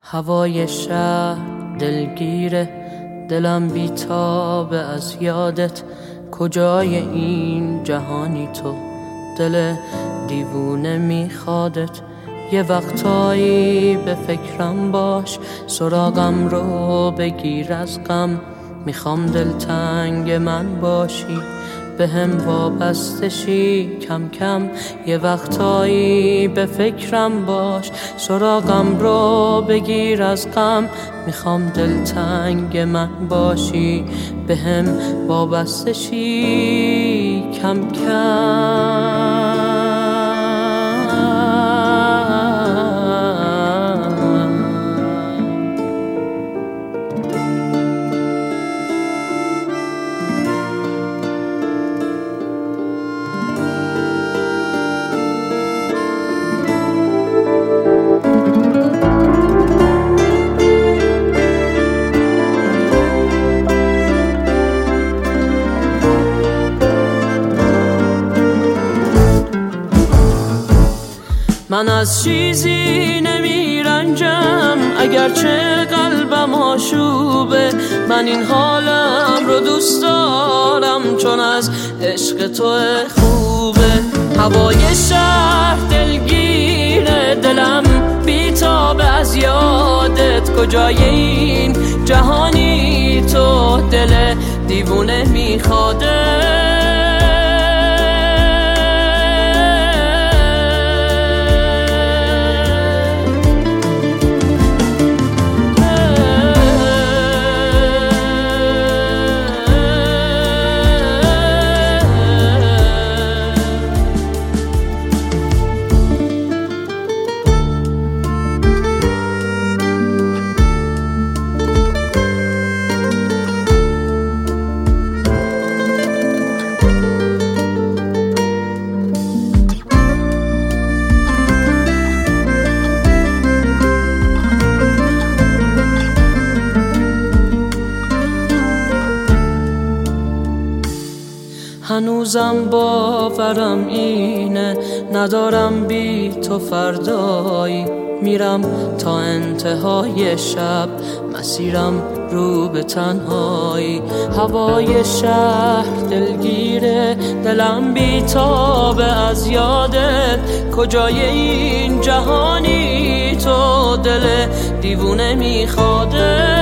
هوای شهر دلگیره، دلم بیتابه از یادت. کجای این جهانی تو، دل دیوونه میخوادت. یه وقتایی به فکرم باش، سراغم رو بگیر از غم. میخوام دلتنگ من باشی، به هم وابسته شی کم کم. یه وقتایی به فکرم باش، سراغم رو بگیر از غم. میخوام دلتنگ من باشی، به هم وابسته شی کم کم. من از چیزی نمیرنجم، اگرچه قلبم آشوبه. من این حالم رو دوست دارم، چون از عشق تو خوبه. هوای شهر دلگیره، دلم بیتابه از یادت. کجای این جهانی تو، دل دیوونه میخواده. هنوزم باورم اینه، ندارم بی تو فردایی. میرم تا انتهای شب، مسیرم رو به تنهایی. هوای شهر دلگیره، دلم بیتابه از یادت. کجای این جهانی تو، دل دیوونه میخواده.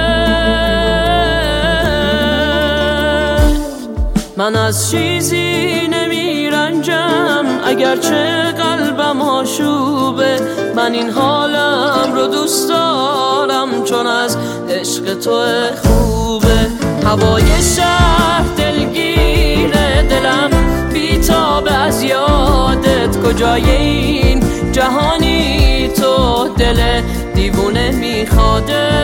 من از چیزی نمیرنجم، اگرچه قلبم آشوبه. من این حالم رو دوست دارم، چون از عشق تو خوبه. هوای شهر دلگیره، دلم بیتابه از یادت. کجای این جهانی تو، دل دیوونه میخواده.